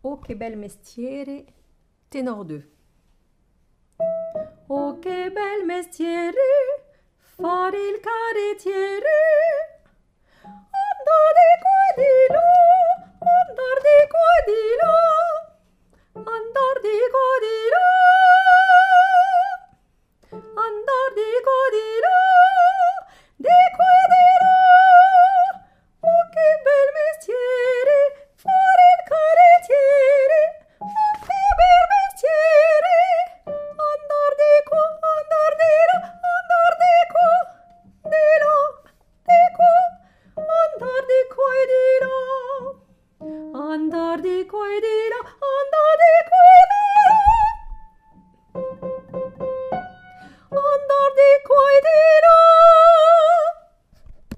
Oh che bel mestiere, tenor 2. Oh che bel mestiere, fare il carrettiere.